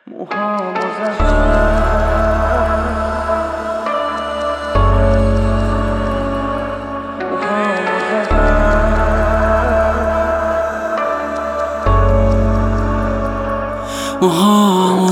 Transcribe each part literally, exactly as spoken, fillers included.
موهامو زدم موهامو زدم موهامو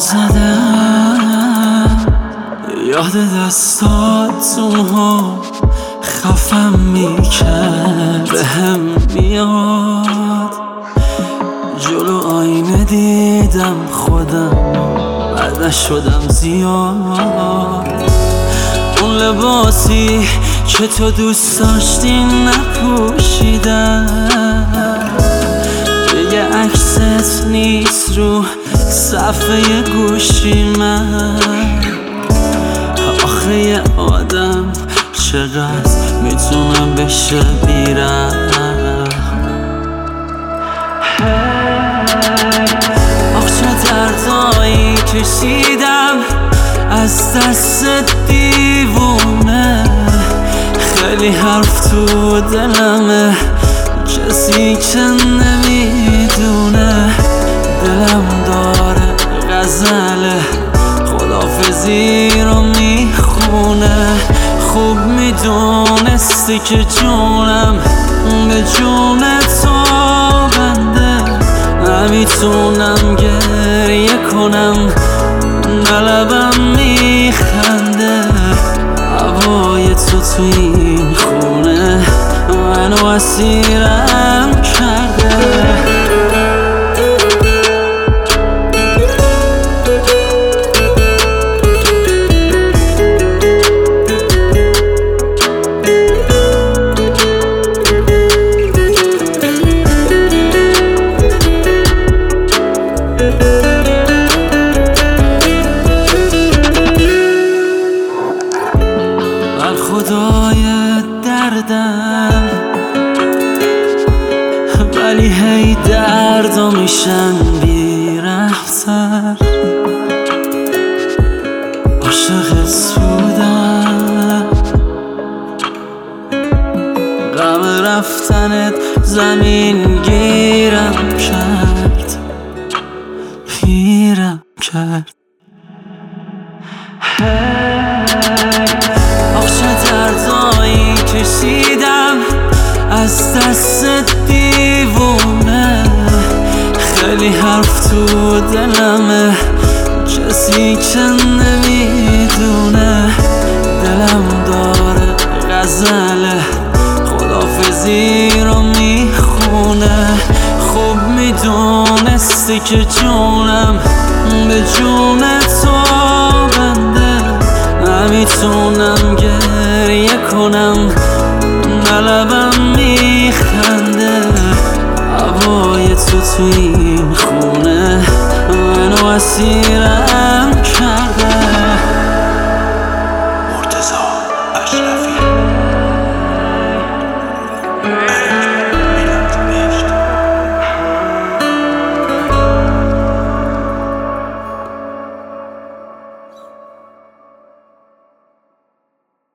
زدم یاد دستات اونها خفم میکرد بهم میاد جلو آینه دیدم خودم بعدش شدم زیاد اون لباسی که تو دوست داشتی نپوشیدم یه عکست نیست رو صفحه گوشی من آخه یه آدم چقدر میتونه بشه بی‌رحم آخ چه دردایی کشیدم از دست دیوونه خیلی حرف تو دلمه کسی که نمیدونه دلم داره غزله خداحافظی رو میخونه خوب میدونستی که جونم به جون تو بنده نمیتونم گریه کنم قلبم میخنده هوای تو تو این خونه منو اسیرم کرده خدای دردم ولی هی دردا میشن بی‌رحم‌تر عاشقت بودم غم رفتنت زمین گیرم کرد پیرم کرد آخ چه دردایی کشیدم از دست دیوونه خیلی حرف تو دلمه کسی که نمیدونه دلم داره غزله خداحافظی رو میخونه خوب میدونستی که جونم به جون تو بنده نمیتونم گریه کنم قلبم میخنده هوای تو تو این خونه منو اسیرم